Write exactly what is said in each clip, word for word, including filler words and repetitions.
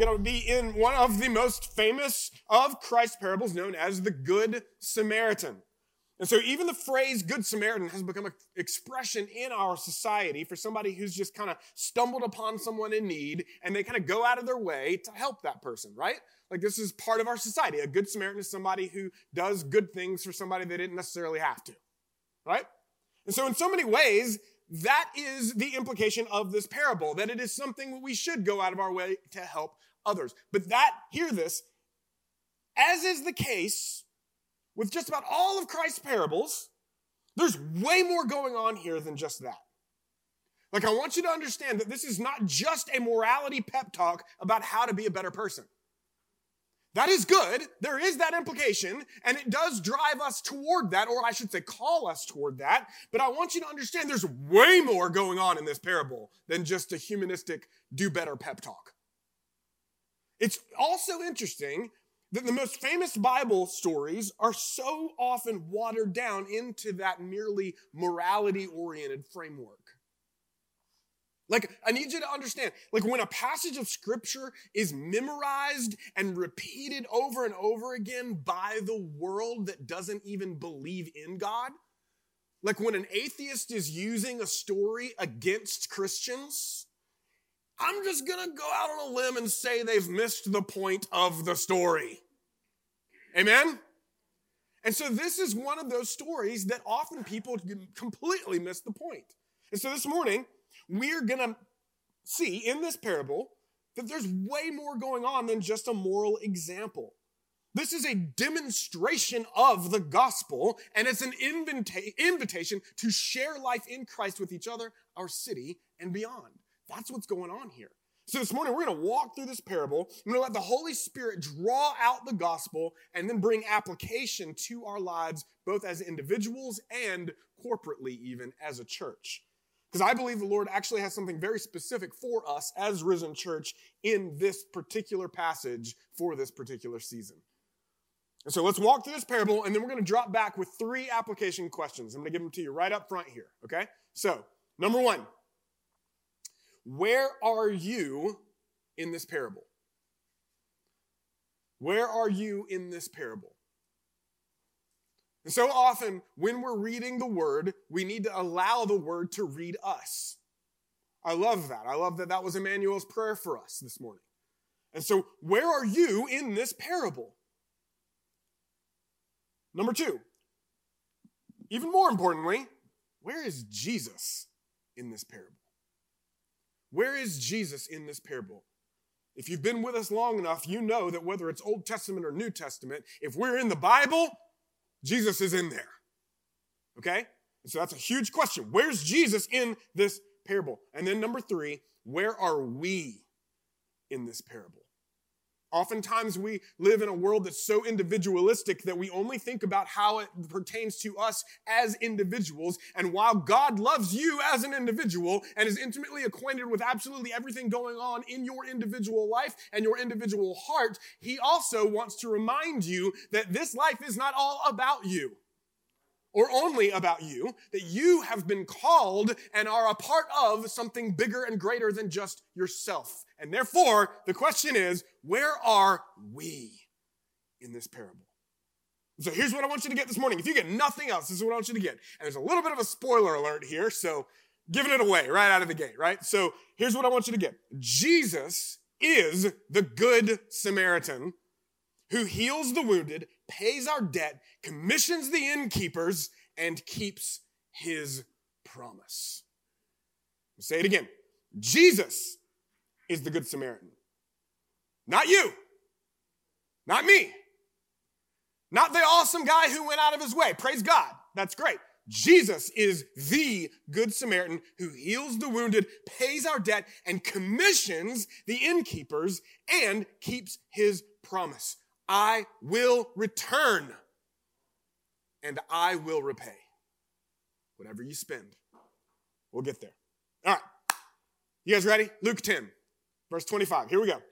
going to be in one of the most famous of Christ's parables known as the Good Samaritan. And so even the phrase Good Samaritan has become an expression in our society for somebody who's just kind of stumbled upon someone in need and they kind of go out of their way to help that person, right? Like this is part of our society. A Good Samaritan is somebody who does good things for somebody they didn't necessarily have to, right? And so in so many ways, that is the implication of this parable, that it is something that we should go out of our way to help others. But that, hear this, as is the case with just about all of Christ's parables, there's way more going on here than just that. Like, I want you to understand that this is not just a morality pep talk about how to be a better person. That is good. There is that implication, and it does drive us toward that, or I should say call us toward that. But I want you to understand there's way more going on in this parable than just a humanistic do better pep talk. It's also interesting that the most famous Bible stories are so often watered down into that merely morality-oriented framework. Like, I need you to understand, like when a passage of scripture is memorized and repeated over and over again by the world that doesn't even believe in God, like when an atheist is using a story against Christians, I'm just going to go out on a limb and say they've missed the point of the story. Amen? And so this is one of those stories that often people completely miss the point. And so this morning, we're going to see in this parable that there's way more going on than just a moral example. This is a demonstration of the gospel, and it's an invita- invitation to share life in Christ with each other, our city, and beyond. That's what's going on here. So this morning, we're going to walk through this parable. I'm going to let the Holy Spirit draw out the gospel and then bring application to our lives, both as individuals and corporately even as a church. Because I believe the Lord actually has something very specific for us as Risen Church in this particular passage for this particular season. And so let's walk through this parable, and then we're going to drop back with three application questions. I'm going to give them to you right up front here, okay? So, number one, where are you in this parable? Where are you in this parable? And so often, when we're reading the Word, we need to allow the Word to read us. I love that. I love that that was Emmanuel's prayer for us this morning. And so, where are you in this parable? Number two, even more importantly, where is Jesus in this parable? Where is Jesus in this parable? If you've been with us long enough, you know that whether it's Old Testament or New Testament, if we're in the Bible, Jesus is in there. Okay? And so that's a huge question. Where's Jesus in this parable? And then number three, where are we in this parable? Oftentimes we live in a world that's so individualistic that we only think about how it pertains to us as individuals. And while God loves you as an individual and is intimately acquainted with absolutely everything going on in your individual life and your individual heart, He also wants to remind you that this life is not all about you or only about you, that you have been called and are a part of something bigger and greater than just yourself. And therefore, the question is, where are we in this parable? So here's what I want you to get this morning. If you get nothing else, this is what I want you to get. And there's a little bit of a spoiler alert here, so giving it away right out of the gate, right? So here's what I want you to get. Jesus is the Good Samaritan who heals the wounded, pays our debt, commissions the innkeepers, and keeps His promise. I'll say it again. Jesus is the Good Samaritan. Not you. Not me. Not the awesome guy who went out of his way. Praise God. That's great. Jesus is the Good Samaritan who heals the wounded, pays our debt, and commissions the innkeepers and keeps His promise. I will return and I will repay whatever you spend. We'll get there. All right. You guys ready? Luke ten, verse twenty-five. Here we go.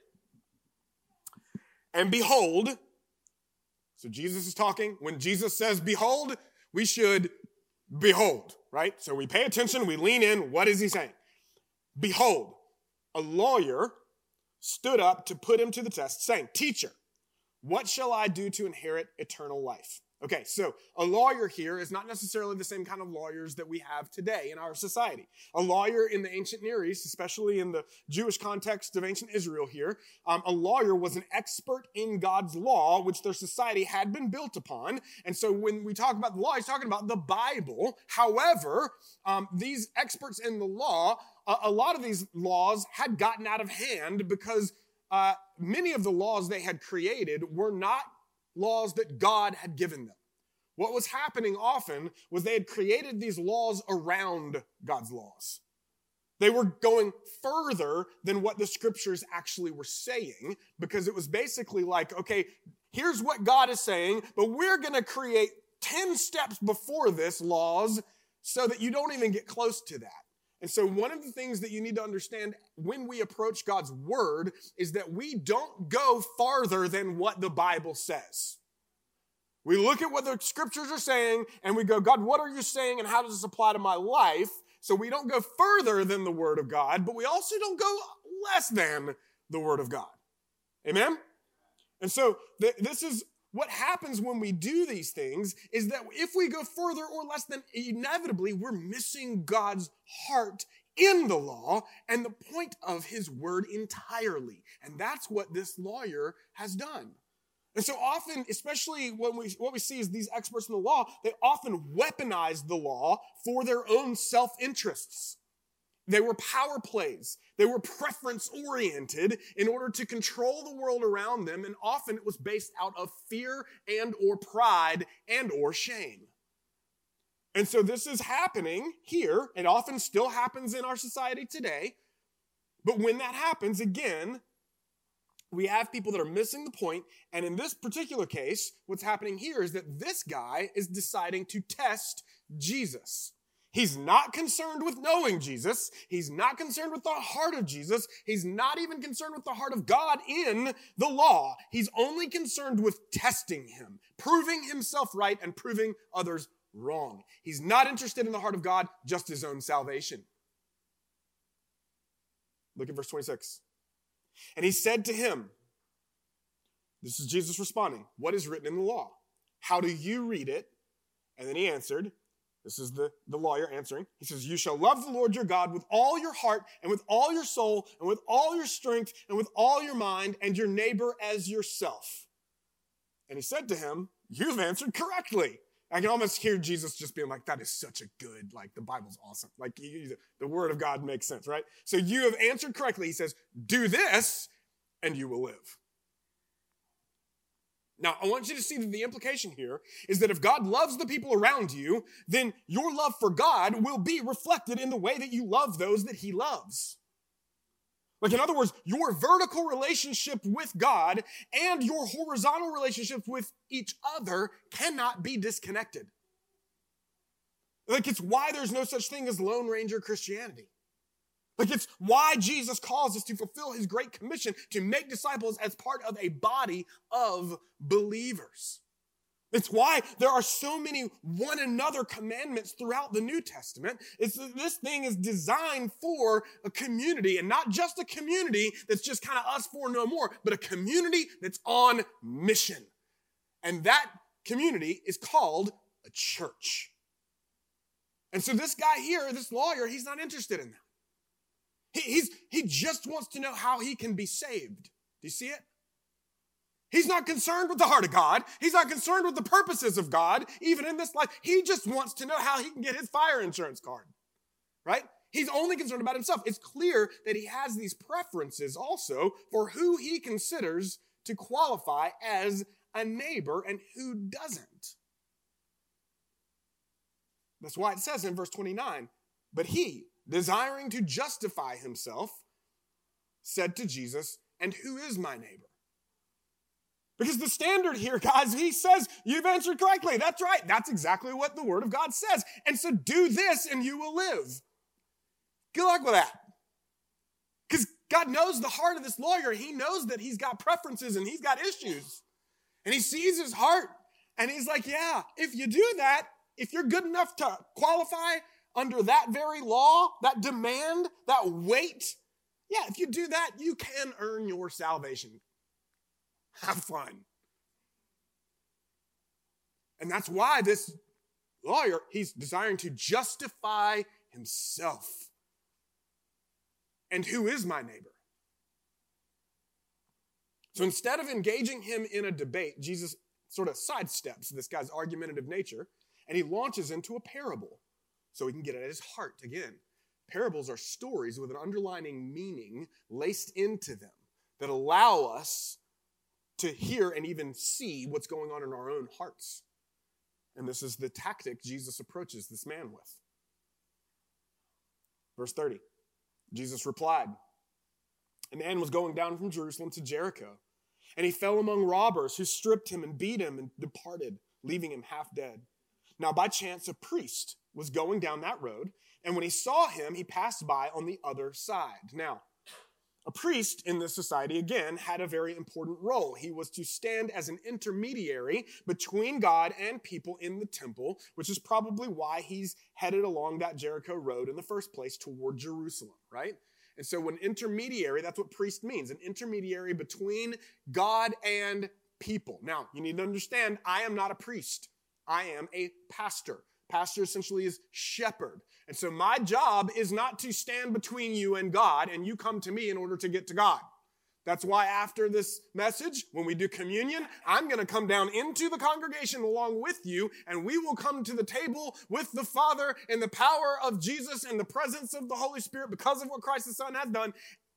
And behold, so Jesus is talking. When Jesus says behold, we should behold, right? So we pay attention, we lean in. What is He saying? Behold, a lawyer stood up to put him to the test, saying, "Teacher, what shall I do to inherit eternal life?" Okay, so a lawyer here is not necessarily the same kind of lawyers that we have today in our society. A lawyer in the ancient Near East, especially in the Jewish context of ancient Israel here, um, a lawyer was an expert in God's law, which their society had been built upon. And so when we talk about the law, he's talking about the Bible. However, um, these experts in the law, a, a lot of these laws had gotten out of hand because uh, many of the laws they had created were not laws that God had given them. What was happening often was they had created these laws around God's laws. They were going further than what the scriptures actually were saying, because it was basically like, okay, here's what God is saying, but we're going to create ten steps before this laws so that you don't even get close to that. And so one of the things that you need to understand when we approach God's word is that we don't go farther than what the Bible says. We look at what the scriptures are saying and we go, God, what are you saying and how does this apply to my life? So we don't go further than the word of God, but we also don't go less than the word of God. Amen? And so th- this is what happens when we do these things, is that if we go further or less than, inevitably we're missing God's heart in the law and the point of his word entirely. And that's what this lawyer has done. And so often, especially when we what we see is these experts in the law, they often weaponize the law for their own self-interests. They were power plays. They were preference-oriented in order to control the world around them, and often it was based out of fear and or pride and or shame. And so this is happening here. It often still happens in our society today. But when that happens, again, we have people that are missing the point. And in this particular case, what's happening here is that this guy is deciding to test Jesus. He's not concerned with knowing Jesus. He's not concerned with the heart of Jesus. He's not even concerned with the heart of God in the law. He's only concerned with testing him, proving himself right and proving others wrong. He's not interested in the heart of God, just his own salvation. Look at verse twenty-six. And he said to him, this is Jesus responding, "What is written in the law? How do you read it?" And then he answered, this is the, the lawyer answering. He says, "You shall love the Lord your God with all your heart and with all your soul and with all your strength and with all your mind, and your neighbor as yourself." And he said to him, "You've answered correctly." I can almost hear Jesus just being like, that is such a good, like the Bible's awesome. Like you, the word of God makes sense, right? So you have answered correctly. He says, do this and you will live. Now, I want you to see that the implication here is that if God loves the people around you, then your love for God will be reflected in the way that you love those that he loves. Like, in other words, your vertical relationship with God and your horizontal relationship with each other cannot be disconnected. Like, it's why there's no such thing as Lone Ranger Christianity. Like, it's why Jesus calls us to fulfill his great commission to make disciples as part of a body of believers. It's why there are so many one another commandments throughout the New Testament. It's, this thing is designed for a community, and not just a community that's just kind of us four no more, but a community that's on mission. And that community is called a church. And so this guy here, this lawyer, he's not interested in that. He, he's, he just wants to know how he can be saved. Do you see it? He's not concerned with the heart of God. He's not concerned with the purposes of God, even in this life. He just wants to know how he can get his fire insurance card, right? He's only concerned about himself. It's clear that he has these preferences also for who he considers to qualify as a neighbor and who doesn't. That's why it says in verse twenty-nine, but he, desiring to justify himself, said to Jesus, and who is my neighbor? Because the standard here, guys, he says, you've answered correctly. That's right. That's exactly what the word of God says. And so do this and you will live. Good luck with that. Because God knows the heart of this lawyer. He knows that he's got preferences and he's got issues. And he sees his heart. And he's like, yeah, if you do that, if you're good enough to qualify under that very law, that demand, that weight, Yeah, if you do that, you can earn your salvation. Have fun. And that's why this lawyer, he's desiring to justify himself. And who is my neighbor? So instead of engaging him in a debate, Jesus sort of sidesteps this guy's argumentative nature, and he launches into a parable so he can get at his heart again. Parables are stories with an underlying meaning laced into them that allow us to hear and even see what's going on in our own hearts. And this is the tactic Jesus approaches this man with. Verse thirty, Jesus replied, "A man was going down from Jerusalem to Jericho, and he fell among robbers who stripped him and beat him and departed, leaving him half dead. Now by chance a priest was going down that road, and when he saw him, he passed by on the other side." Now, a priest in this society, again, had a very important role. He was to stand as an intermediary between God and people in the temple, which is probably why he's headed along that Jericho road in the first place toward Jerusalem, right? And so when intermediary, that's what priest means, an intermediary between God and people. Now, you need to understand, I am not a priest. I am a pastor. Pastor essentially is shepherd. And so my job is not to stand between you and God and you come to me in order to get to God. That's why after this message, when we do communion, I'm going to come down into the congregation along with you, and we will come to the table with the Father in the power of Jesus and the presence of the Holy Spirit because of what Christ the Son has done.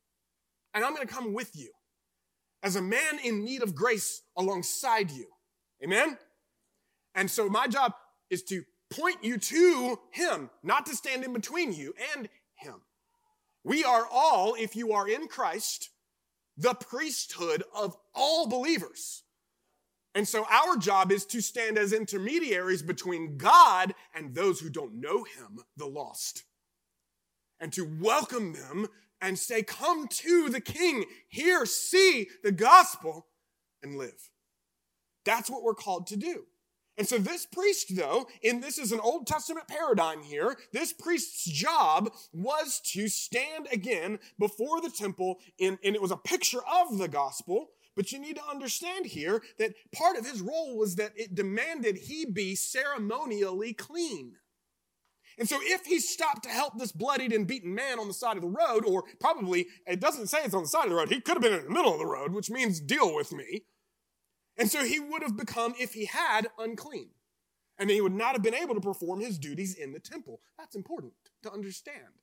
And I'm going to come with you as a man in need of grace alongside you. Amen? And so my job is to point you to him, not to stand in between you and him. We are all, if you are in Christ, the priesthood of all believers. And so our job is to stand as intermediaries between God and those who don't know him, the lost. And to welcome them and say, come to the King, hear, see the gospel, and live. That's what we're called to do. And so this priest, though, and this is an Old Testament paradigm here, this priest's job was to stand again before the temple, in, and it was a picture of the gospel, but you need to understand here that part of his role was that it demanded he be ceremonially clean. And so if he stopped to help this bloodied and beaten man on the side of the road, or probably, it doesn't say it's on the side of the road, he could have been in the middle of the road, which means deal with me. And so he would have become, if he had, unclean. And he would not have been able to perform his duties in the temple. That's important to understand.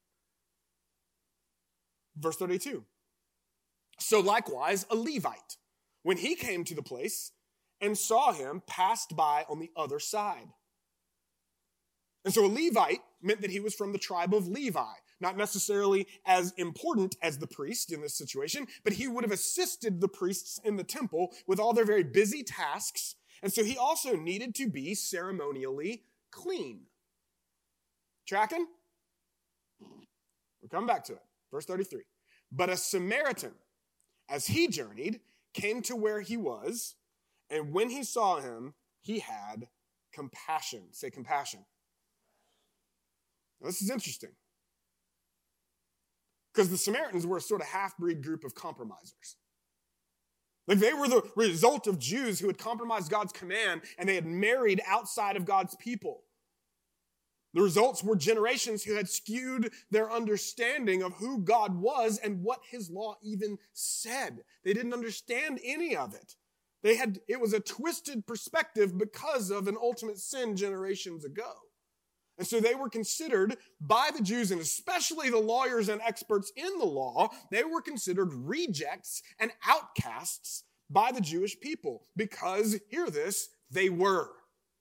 Verse thirty-two. So likewise, a Levite, when he came to the place and saw him, passed by on the other side. And so a Levite meant that he was from the tribe of Levi. Not necessarily as important as the priest in this situation, but he would have assisted the priests in the temple with all their very busy tasks. And so he also needed to be ceremonially clean. Tracking? We'll come back to it. Verse thirty-three. But a Samaritan, as he journeyed, came to where he was, and when he saw him, he had compassion. Say compassion. Now, this is interesting. Because the Samaritans were a sort of half-breed group of compromisers. Like they were the result of Jews who had compromised God's command and they had married outside of God's people. The results were generations who had skewed their understanding of who God was and what his law even said. They didn't understand any of it. They had, it was a twisted perspective because of an ultimate sin generations ago. And so they were considered by the Jews, and especially the lawyers and experts in the law, they were considered rejects and outcasts by the Jewish people because, hear this, they were.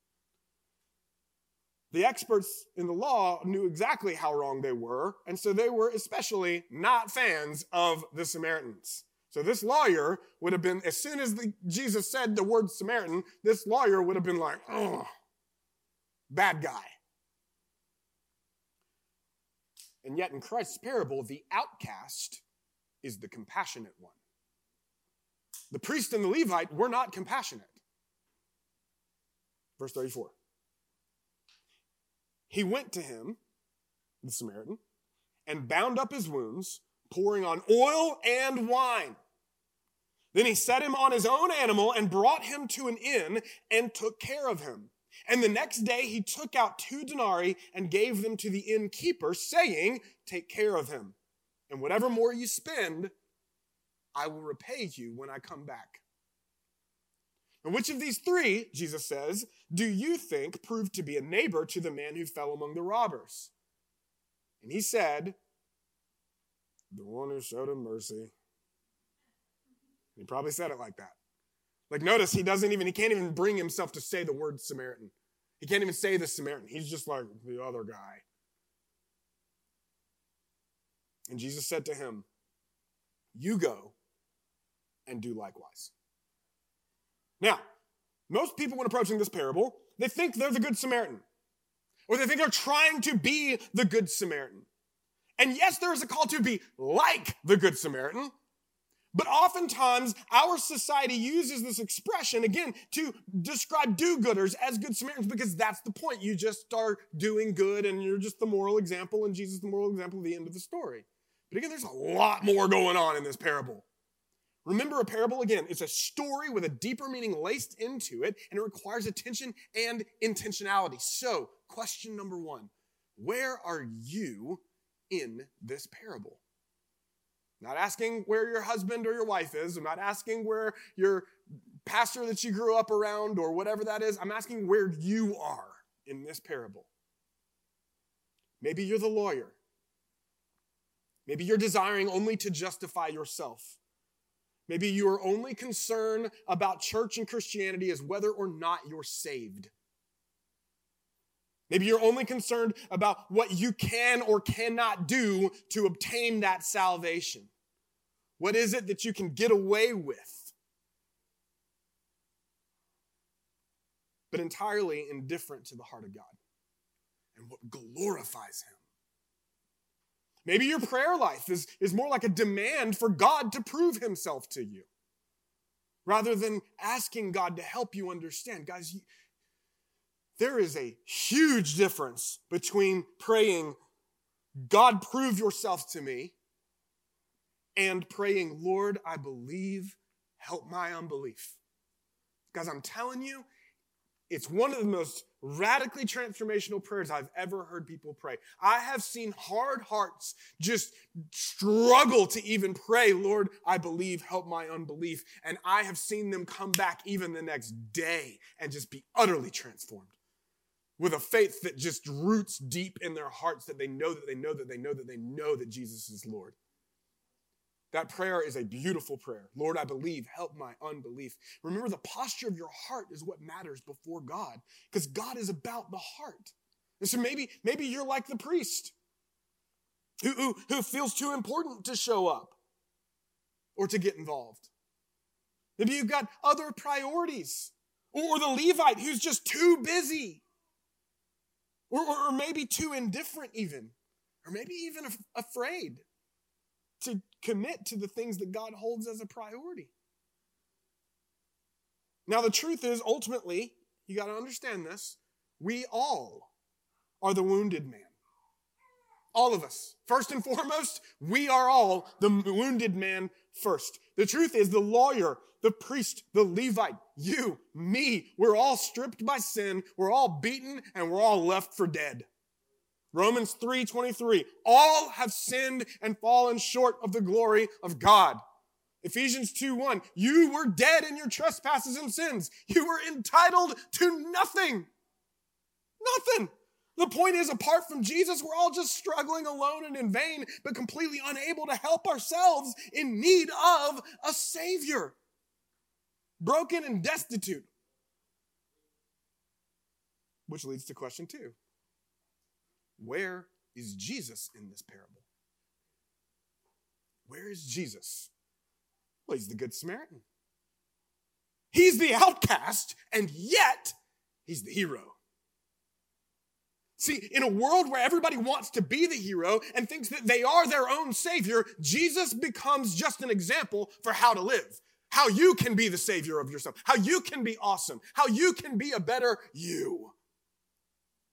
The experts in the law knew exactly how wrong they were, and so they were especially not fans of the Samaritans. So this lawyer would have been, as soon as the, Jesus said the word Samaritan, this lawyer would have been like, oh, bad guy. And yet in Christ's parable, the outcast is the compassionate one. The priest and the Levite were not compassionate. Verse thirty-four. He went to him, the Samaritan, and bound up his wounds, pouring on oil and wine. Then he set him on his own animal and brought him to an inn and took care of him. And the next day he took out two denarii and gave them to the innkeeper, saying, take care of him. And whatever more you spend, I will repay you when I come back. And which of these three, Jesus says, do you think proved to be a neighbor to the man who fell among the robbers? And he said, the one who showed him mercy. He probably said it like that. Like, notice he doesn't even, he can't even bring himself to say the word Samaritan. He can't even say the Samaritan. He's just like the other guy. And Jesus said to him, you go and do likewise. Now, most people when approaching this parable, they think they're the Good Samaritan. Or they think they're trying to be the Good Samaritan. And yes, there is a call to be like the Good Samaritan. But oftentimes, our society uses this expression, again, to describe do-gooders as Good Samaritans because that's the point. You just are doing good and you're just the moral example and Jesus is the moral example at the end of the story. But again, there's a lot more going on in this parable. Remember, a parable, again, it's a story with a deeper meaning laced into it, and it requires attention and intentionality. So, question number one, where are you in this parable? Not asking where your husband or your wife is. I'm not asking where your pastor that you grew up around or whatever that is. I'm asking where you are in this parable. Maybe you're the lawyer. Maybe you're desiring only to justify yourself. Maybe you are only concerned about church and Christianity as whether or not you're saved. Maybe you're only concerned about what you can or cannot do to obtain that salvation. What is it that you can get away with? But entirely indifferent to the heart of God and what glorifies him. Maybe your prayer life is, is more like a demand for God to prove himself to you, rather than asking God to help you understand. Guys, you, there is a huge difference between praying, God, prove yourself to me, and praying, Lord, I believe, help my unbelief. Guys, I'm telling you, it's one of the most radically transformational prayers I've ever heard people pray. I have seen hard hearts just struggle to even pray, Lord, I believe, help my unbelief. And I have seen them come back even the next day and just be utterly transformed with a faith that just roots deep in their hearts, that they know that they know that they know that they know that Jesus is Lord. That prayer is a beautiful prayer. Lord, I believe, help my unbelief. Remember, the posture of your heart is what matters before God, because God is about the heart. And so maybe, maybe you're like the priest who, who, who feels too important to show up or to get involved. Maybe you've got other priorities, or the Levite who's just too busy, or, or, or maybe too indifferent even, or maybe even af- afraid to commit to the things that God holds as a priority. Now, the truth is, ultimately, you got to understand this, we all are the wounded man. All of us. First and foremost, we are all the wounded man first. The truth is, the lawyer, the priest, the Levite, you, me, we're all stripped by sin, we're all beaten, and we're all left for dead. Romans three twenty-three, all have sinned and fallen short of the glory of God. Ephesians two one, you were dead in your trespasses and sins. You were entitled to nothing. Nothing. The point is, apart from Jesus, we're all just struggling alone and in vain, but completely unable to help ourselves, in need of a Savior. Broken and destitute. Which leads to question two. Where is Jesus in this parable? Where is Jesus? Well, he's the Good Samaritan. He's the outcast, and yet he's the hero. See, in a world where everybody wants to be the hero and thinks that they are their own savior, Jesus becomes just an example for how to live. How you can be the savior of yourself. How you can be awesome. How you can be a better you.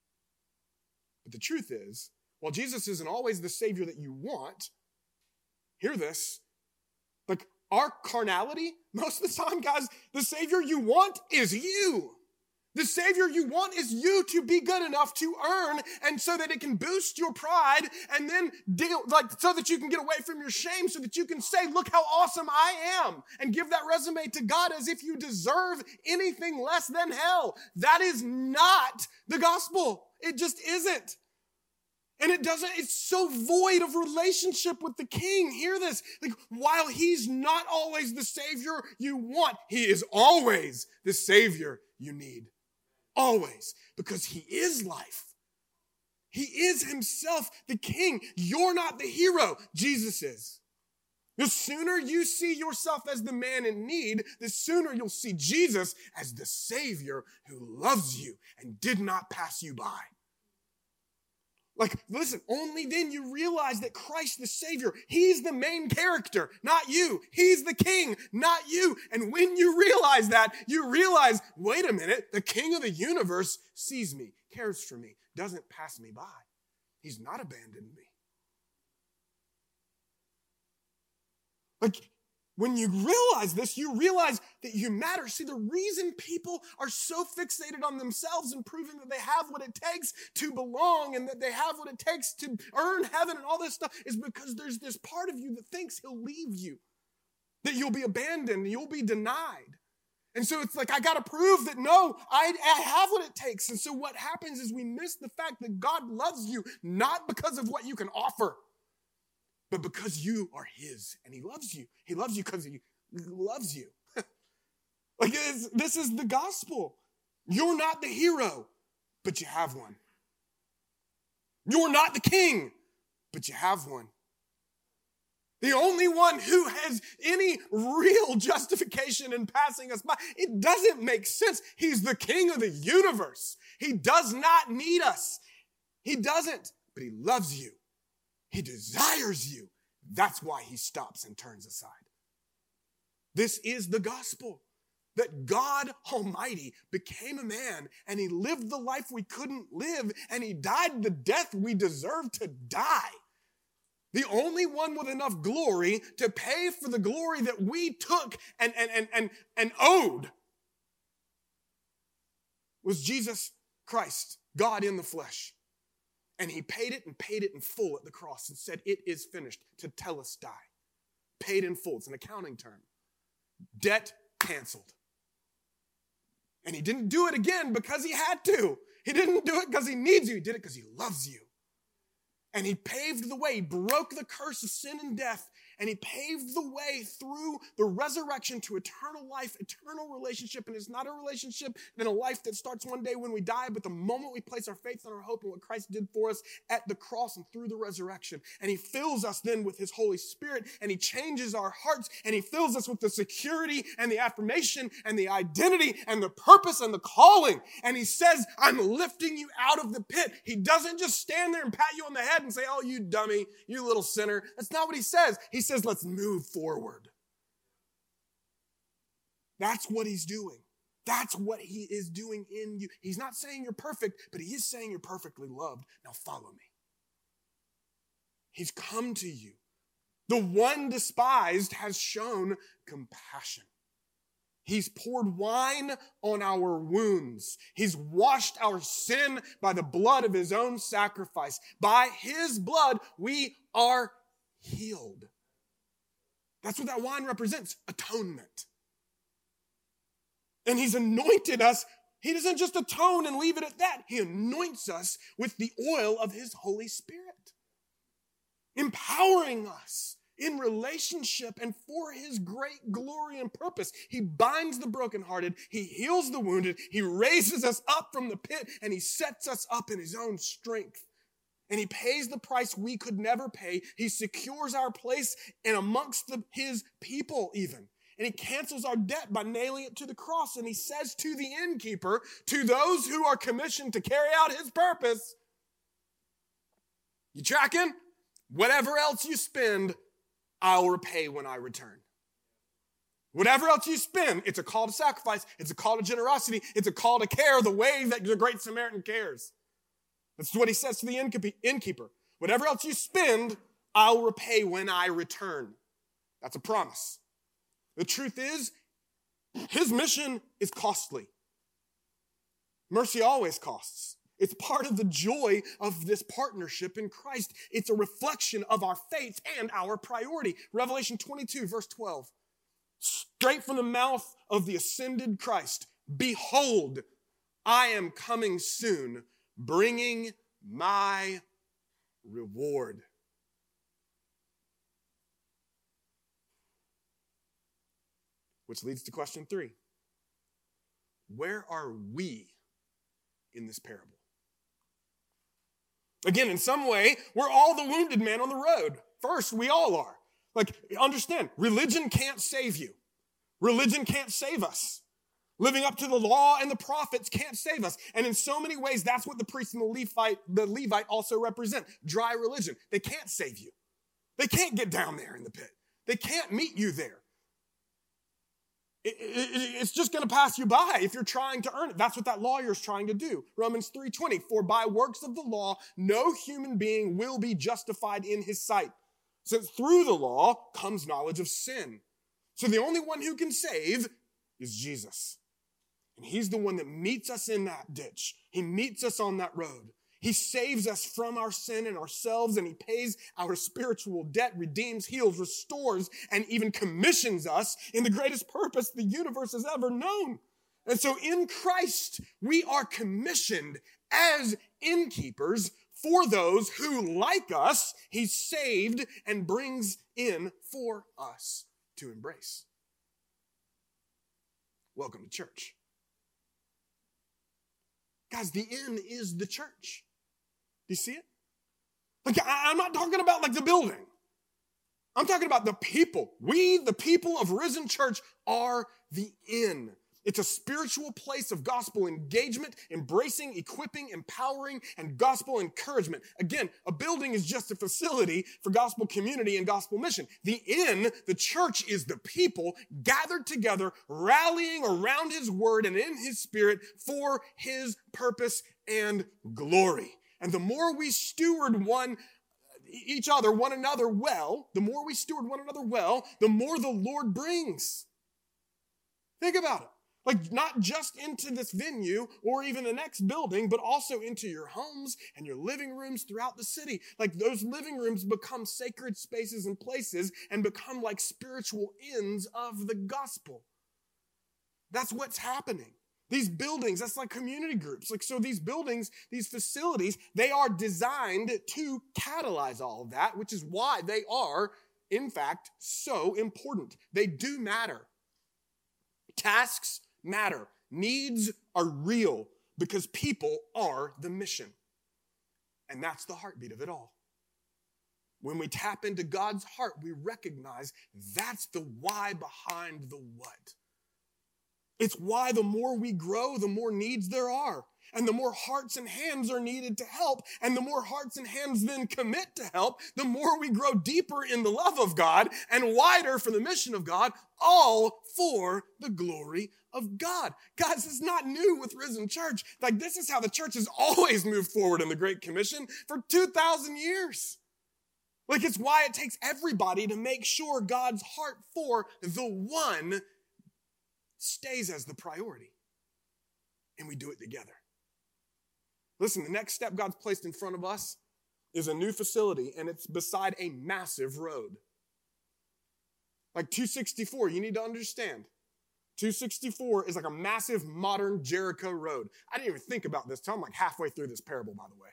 But the truth is, while Jesus isn't always the Savior that you want, hear this, like our carnality, most of the time, guys, the Savior you want is you. The Savior you want is you to be good enough to earn, and so that it can boost your pride, and then deal, like so that you can get away from your shame, so that you can say, look how awesome I am, and give that resume to God as if you deserve anything less than hell. That is not the gospel. It just isn't. And it doesn't, it's so void of relationship with the King. Hear this. Like, while he's not always the Savior you want, he is always the Savior you need. Always. Because he is life. He is himself the King. You're not the hero. Jesus is. The sooner you see yourself as the man in need, the sooner you'll see Jesus as the Savior who loves you and did not pass you by. Like, listen, only then you realize that Christ the Savior, he's the main character, not you. He's the King, not you. And when you realize that, you realize, wait a minute, the King of the universe sees me, cares for me, doesn't pass me by. He's not abandoned me. Like, when you realize this, you realize that you matter. See, the reason people are so fixated on themselves and proving that they have what it takes to belong and that they have what it takes to earn heaven and all this stuff is because there's this part of you that thinks he'll leave you, that you'll be abandoned, you'll be denied. And so it's like, I got to prove that, no, I, I have what it takes. And so what happens is we miss the fact that God loves you, not because of what you can offer, but because you are his and he loves you. He loves you because he loves you. Like it's, this is the gospel. You're not the hero, but you have one. You're not the king, but you have one. The only one who has any real justification in passing us by. It doesn't make sense. He's the king of the universe. He does not need us. He doesn't, but he loves you. He desires you. That's why he stops and turns aside. This is the gospel. That God Almighty became a man and he lived the life we couldn't live and he died the death we deserve to die. The only one with enough glory to pay for the glory that we took and, and, and, and, and owed was Jesus Christ, God in the flesh. And he paid it and paid it in full at the cross and said, it is finished, to tell us die. Paid in full. It's an accounting term. Debt canceled. And he didn't do it again because he had to. He didn't do it because he needs you. He did it because he loves you. And he paved the way. He broke the curse of sin and death. And he paved the way through the resurrection to eternal life, eternal relationship. And it's not a relationship in a life that starts one day when we die, but the moment we place our faith and our hope in what Christ did for us at the cross and through the resurrection. And he fills us then with his Holy Spirit, and he changes our hearts, and he fills us with the security and the affirmation and the identity and the purpose and the calling. And he says, I'm lifting you out of the pit. He doesn't just stand there and pat you on the head and say, oh, you dummy, you little sinner. That's not what he says. He says, let's move forward. That's what he's doing. That's what he is doing in you. He's not saying you're perfect, but he is saying you're perfectly loved. Now follow me. He's come to you. The one despised has shown compassion. He's poured wine on our wounds. He's washed our sin by the blood of his own sacrifice. By his blood, we are healed. That's what that wine represents, atonement. And he's anointed us. He doesn't just atone and leave it at that. He anoints us with the oil of his Holy Spirit, empowering us in relationship and for his great glory and purpose. He binds the brokenhearted. He heals the wounded. He raises us up from the pit, and he sets us up in his own strength. And he pays the price we could never pay. He secures our place and amongst the, his people even. And he cancels our debt by nailing it to the cross. And he says to the innkeeper, to those who are commissioned to carry out his purpose, you tracking? Whatever else you spend, I'll repay when I return. Whatever else you spend, it's a call to sacrifice. It's a call to generosity. It's a call to care the way that the Great Samaritan cares. That's what he says to the innkeeper. Whatever else you spend, I'll repay when I return. That's a promise. The truth is, his mission is costly. Mercy always costs. It's part of the joy of this partnership in Christ. It's a reflection of our faith and our priority. Revelation twenty-two, verse twelve. Straight from the mouth of the ascended Christ. Behold, I am coming soon, bringing my reward. Which leads to question three. Where are we in this parable? Again, in some way, we're all the wounded man on the road. First, we all are. Like, understand, religion can't save you. Religion can't save us. Living up to the law and the prophets can't save us. And in so many ways, that's what the priest and the Levite, the Levite also represent. Dry religion. They can't save you. They can't get down there in the pit. They can't meet you there. It, it, it's just going to pass you by if you're trying to earn it. That's what that lawyer is trying to do. Romans three twenty, for by works of the law, no human being will be justified in his sight, since through the law comes knowledge of sin. So the only one who can save is Jesus. And he's the one that meets us in that ditch. He meets us on that road. He saves us from our sin and ourselves, and he pays our spiritual debt, redeems, heals, restores, and even commissions us in the greatest purpose the universe has ever known. And so in Christ, we are commissioned as innkeepers for those who, like us, he's saved and brings in for us to embrace. Welcome to church. Guys, the inn is the church. Do you see it? Like, I'm not talking about like the building. I'm talking about the people. We, the people of Risen Church, are the inn. It's a spiritual place of gospel engagement, embracing, equipping, empowering, and gospel encouragement. Again, a building is just a facility for gospel community and gospel mission. The inn, the church, is the people gathered together, rallying around his word and in his spirit for his purpose and glory. And the more we steward one, each other, one another well, the more we steward one another well, the more the Lord brings. Think about it. Like, not just into this venue or even the next building, but also into your homes and your living rooms throughout the city. Like, those living rooms become sacred spaces and places and become like spiritual inns of the gospel. That's what's happening. These buildings, that's like community groups. Like, so these buildings, these facilities, they are designed to catalyze all of that, which is why they are, in fact, so important. They do matter. Tasks matter. Needs are real because people are the mission. And that's the heartbeat of it all. When we tap into God's heart, we recognize that's the why behind the what. It's why the more we grow, the more needs there are. And the more hearts and hands are needed to help. And the more hearts and hands then commit to help, the more we grow deeper in the love of God and wider for the mission of God, all for the glory of God. Guys, this is not new with Risen Church. Like, this is how the church has always moved forward in the Great Commission for two thousand years. Like, it's why it takes everybody to make sure God's heart for the one stays as the priority. And we do it together. Listen, the next step God's placed in front of us is a new facility, and it's beside a massive road. Like two sixty-four, you need to understand. two sixty-four is like a massive modern Jericho road. I didn't even think about this till I'm like halfway through this parable, by the way.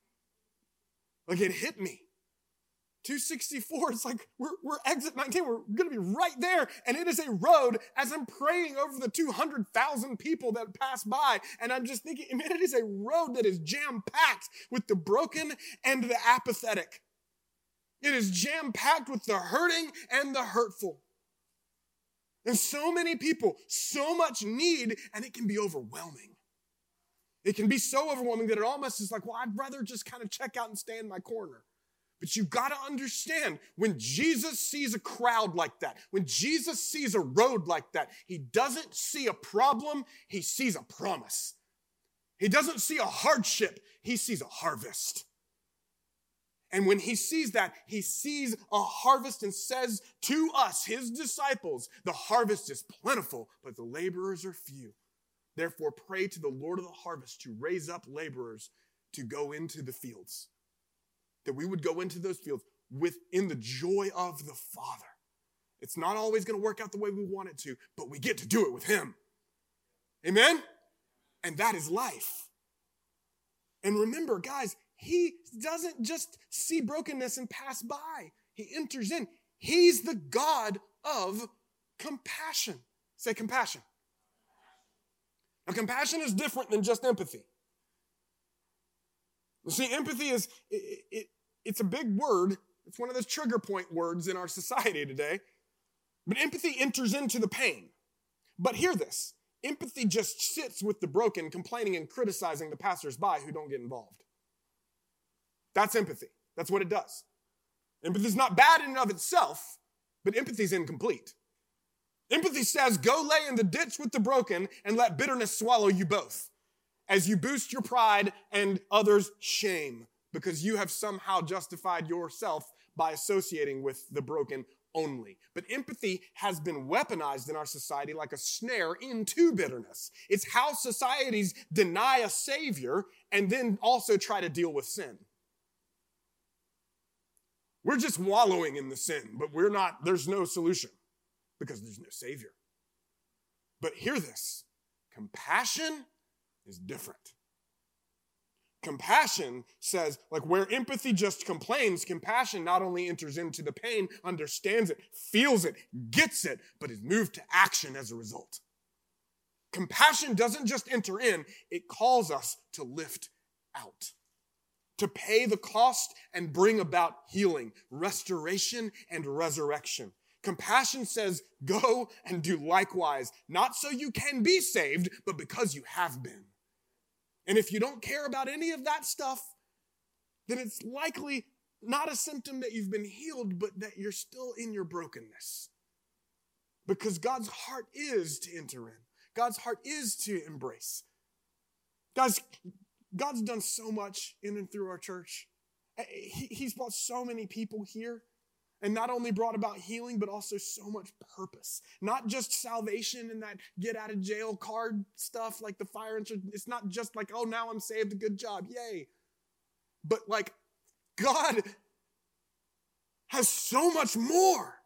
Like, it hit me. two sixty-four, it's like we're, we're exit nineteen, we're going to be right there. And it is a road as I'm praying over the two hundred thousand people that pass by. And I'm just thinking, man, it is a road that is jam-packed with the broken and the apathetic. It is jam-packed with the hurting and the hurtful. And so many people, so much need, and it can be overwhelming. It can be so overwhelming that it almost is like, well, I'd rather just kind of check out and stay in my corner. But you've got to understand, when Jesus sees a crowd like that, when Jesus sees a road like that, he doesn't see a problem, he sees a promise. He doesn't see a hardship, he sees a harvest. And when he sees that, he sees a harvest and says to us, his disciples, the harvest is plentiful, but the laborers are few. Therefore, pray to the Lord of the harvest to raise up laborers to go into the fields. That we would go into those fields within the joy of the Father. It's not always going to work out the way we want it to, but we get to do it with him. Amen? And that is life. And remember, guys, he doesn't just see brokenness and pass by. He enters in. He's the God of compassion. Say compassion. Now, compassion is different than just empathy. You see, empathy is, it, it, it's a big word. It's one of those trigger point words in our society today. But empathy enters into the pain. But hear this. Empathy just sits with the broken, complaining and criticizing the passersby who don't get involved. That's empathy. That's what it does. Empathy is not bad in and of itself, but empathy is incomplete. Empathy says, go lay in the ditch with the broken and let bitterness swallow you both, as you boost your pride and others' shame, because you have somehow justified yourself by associating with the broken only. But empathy has been weaponized in our society like a snare into bitterness. It's how societies deny a savior and then also try to deal with sin. We're just wallowing in the sin, but we're not, there's no solution because there's no savior. But hear this, compassion is different. Compassion says, like where empathy just complains, compassion not only enters into the pain, understands it, feels it, gets it, but is moved to action as a result. Compassion doesn't just enter in, it calls us to lift out, to pay the cost and bring about healing, restoration, and resurrection. Compassion says, go and do likewise, not so you can be saved, but because you have been. And if you don't care about any of that stuff, then it's likely not a symptom that you've been healed, but that you're still in your brokenness. Because God's heart is to enter in. God's heart is to embrace. Guys, God's done so much in and through our church. He's brought so many people here. And not only brought about healing, but also so much purpose. Not just salvation and that get out of jail card stuff like the fire insurance. It's not just like, oh, now I'm saved, good job, yay. But like, God has so much more.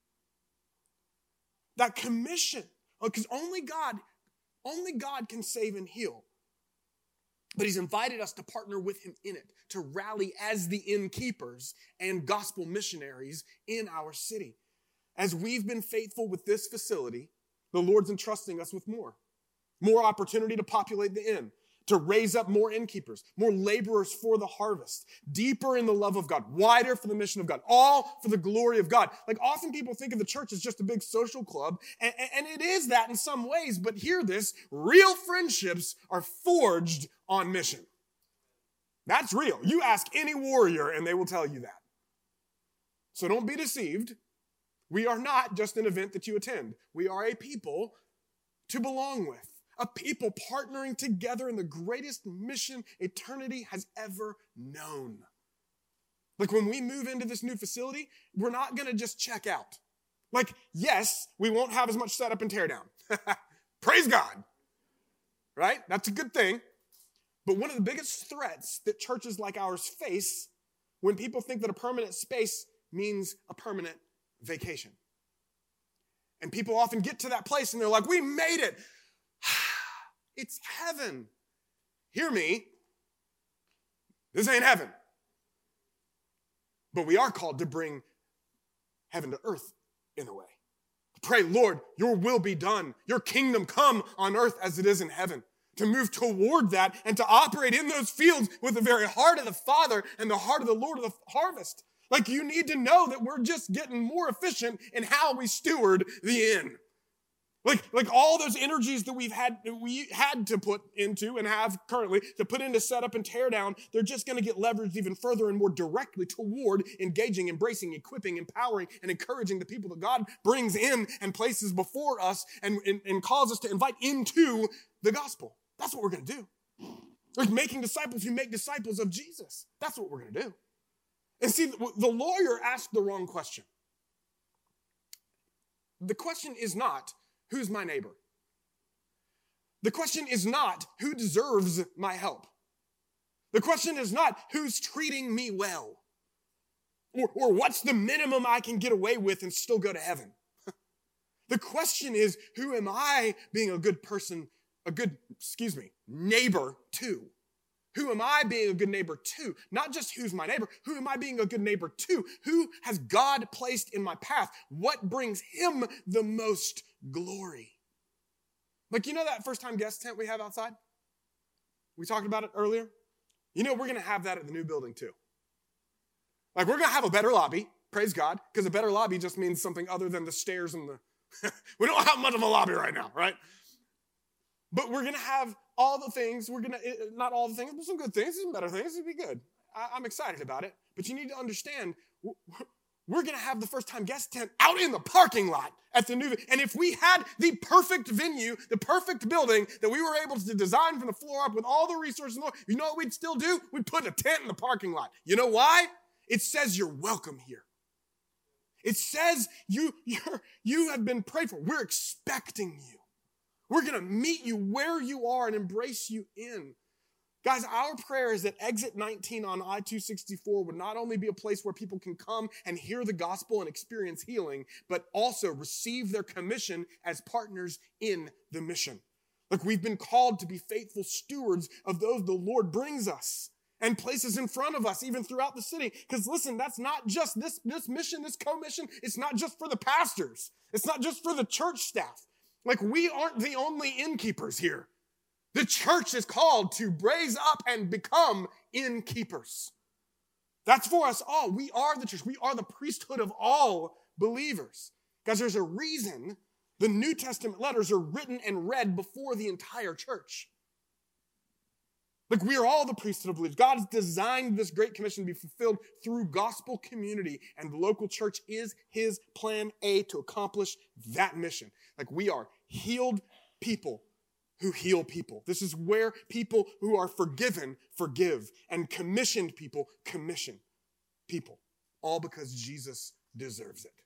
That commission, because only God, only God can save and heal. But he's invited us to partner with him in it, to rally as the innkeepers and gospel missionaries in our city. As we've been faithful with this facility, the Lord's entrusting us with more. More opportunity to populate the inn, to raise up more innkeepers, more laborers for the harvest, deeper in the love of God, wider for the mission of God, all for the glory of God. Like often people think of the church as just a big social club, and, and it is that in some ways, but hear this, real friendships are forged on mission. That's real. You ask any warrior and they will tell you that. So don't be deceived. We are not just an event that you attend. We are a people to belong with. A people partnering together in the greatest mission eternity has ever known. Like when we move into this new facility, we're not going to just check out. Like, yes, we won't have as much setup and tear down. Praise God. Right? That's a good thing. But one of the biggest threats that churches like ours face when people think that a permanent space means a permanent vacation. And people often get to that place and they're like, we made it. It's heaven. Hear me. This ain't heaven. But we are called to bring heaven to earth in a way. Pray, Lord, your will be done. Your kingdom come on earth as it is in heaven. To move toward that and to operate in those fields with the very heart of the Father and the heart of the Lord of the harvest. Like you need to know that we're just getting more efficient in how we steward the inn. Like, like all those energies that we've had, we had to put into and have currently to put into setup and tear down, they're just going to get leveraged even further and more directly toward engaging, embracing, equipping, empowering, and encouraging the people that God brings in and places before us and, and, and calls us to invite into the gospel. That's what we're going to do. Like making disciples who make disciples of Jesus. That's what we're going to do. And see, the lawyer asked the wrong question. The question is not, who's my neighbor? The question is not, who deserves my help? The question is not, who's treating me well? Or, or what's the minimum I can get away with and still go to heaven? The question is, who am I being a good person, a good, excuse me, neighbor to? Who am I being a good neighbor to? Not just who's my neighbor, who am I being a good neighbor to? Who has God placed in my path? What brings him the most glory? Like, you know that first-time guest tent we have outside? We talked about it earlier. You know, we're going to have that at the new building too. Like, we're going to have a better lobby, praise God, because a better lobby just means something other than the stairs and the... We don't have much of a lobby right now, right? But we're going to have all the things. We're going to, not all the things, but some good things, some better things. It'll be good. I, I'm excited about it. But you need to understand, we're going to have the first-time guest tent out in the parking lot at the new, and if we had the perfect venue, the perfect building that we were able to design from the floor up with all the resources, you know what we'd still do? We'd put a tent in the parking lot. You know why? It says you're welcome here. It says you, you're, you have been prayed for. We're expecting you. We're going to meet you where you are and embrace you in. Guys, our prayer is that Exit nineteen on I two sixty-four would not only be a place where people can come and hear the gospel and experience healing, but also receive their commission as partners in the mission. Like, we've been called to be faithful stewards of those the Lord brings us and places in front of us, even throughout the city. Because listen, that's not just this, this mission, this commission. It's not just for the pastors. It's not just for the church staff. Like, we aren't the only innkeepers here. The church is called to raise up and become innkeepers. That's for us all. We are the church. We are the priesthood of all believers. Guys, there's a reason the New Testament letters are written and read before the entire church. Like, we are all the priesthood of believers. God has designed this great commission to be fulfilled through gospel community, and the local church is his plan A to accomplish that mission. Like, we are healed people who heal people. This is where people who are forgiven forgive, and commissioned people commission people, all because Jesus deserves it.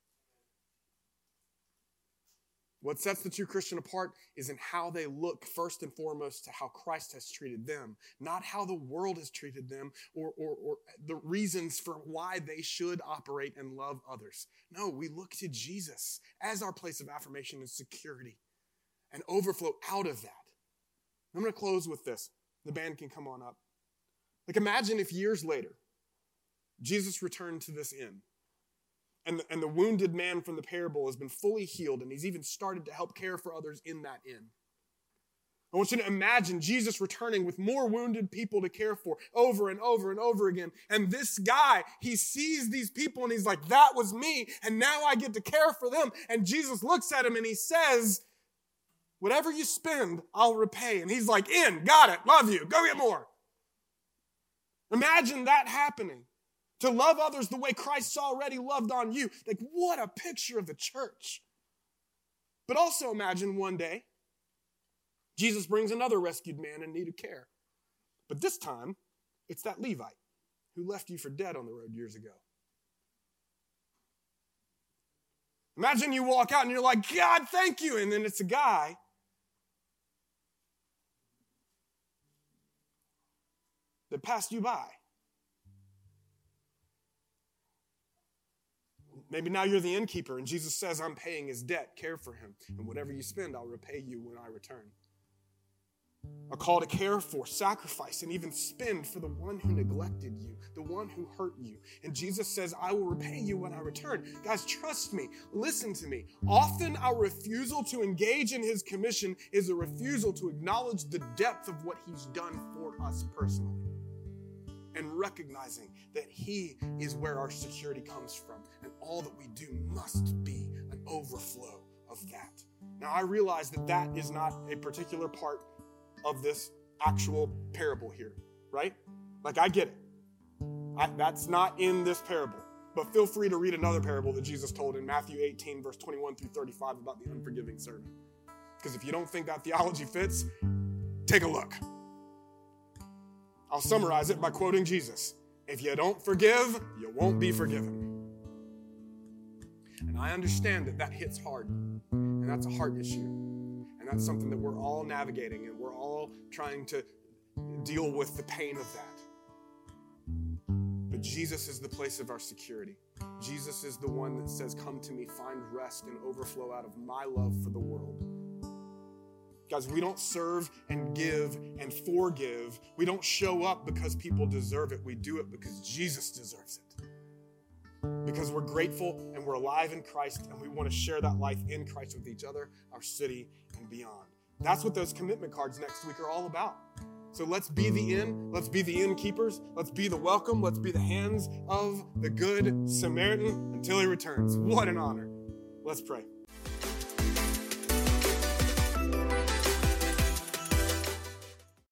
What sets the true Christian apart is in how they look first and foremost to how Christ has treated them, not how the world has treated them or, or, or the reasons for why they should operate and love others. No, we look to Jesus as our place of affirmation and security and overflow out of that. I'm going to close with this. The band can come on up. Like, imagine if years later, Jesus returned to this inn, and the, and the wounded man from the parable has been fully healed, and he's even started to help care for others in that inn. I want you to imagine Jesus returning with more wounded people to care for over and over and over again. And this guy, he sees these people and he's like, that was me, and now I get to care for them. And Jesus looks at him and he says, whatever you spend, I'll repay. And he's like, in, got it, love you, go get more. Imagine that happening. To love others the way Christ's already loved on you. Like, what a picture of the church. But also imagine one day, Jesus brings another rescued man in need of care. But this time, it's that Levite who left you for dead on the road years ago. Imagine you walk out and you're like, God, thank you. And then it's a guy that passed you by. Maybe now you're the innkeeper and Jesus says, I'm paying his debt, care for him. And whatever you spend, I'll repay you when I return. A call to care for, sacrifice, and even spend for the one who neglected you, the one who hurt you. And Jesus says, I will repay you when I return. Guys, trust me. Listen to me. Often our refusal to engage in his commission is a refusal to acknowledge the depth of what he's done for us personally. And recognizing that he is where our security comes from. And all that we do must be an overflow of that. Now, I realize that that is not a particular part of this actual parable here, right? Like, I get it. I, that's not in this parable. But feel free to read another parable that Jesus told in Matthew eighteen, verse twenty-one through thirty-five about the unforgiving servant. Because if you don't think that theology fits, take a look. I'll summarize it by quoting Jesus. If you don't forgive, you won't be forgiven. And I understand that that hits hard, and that's a heart issue. And that's something that we're all navigating, and we're all trying to deal with the pain of that. But Jesus is the place of our security. Jesus is the one that says, come to me, find rest and overflow out of my love for the world. Guys, we don't serve and give and forgive. We don't show up because people deserve it. We do it because Jesus deserves it. Because we're grateful and we're alive in Christ, and we want to share that life in Christ with each other, our city, and beyond. That's what those commitment cards next week are all about. So let's be the inn. Let's be the innkeepers. Let's be the welcome. Let's be the hands of the Good Samaritan until he returns. What an honor. Let's pray.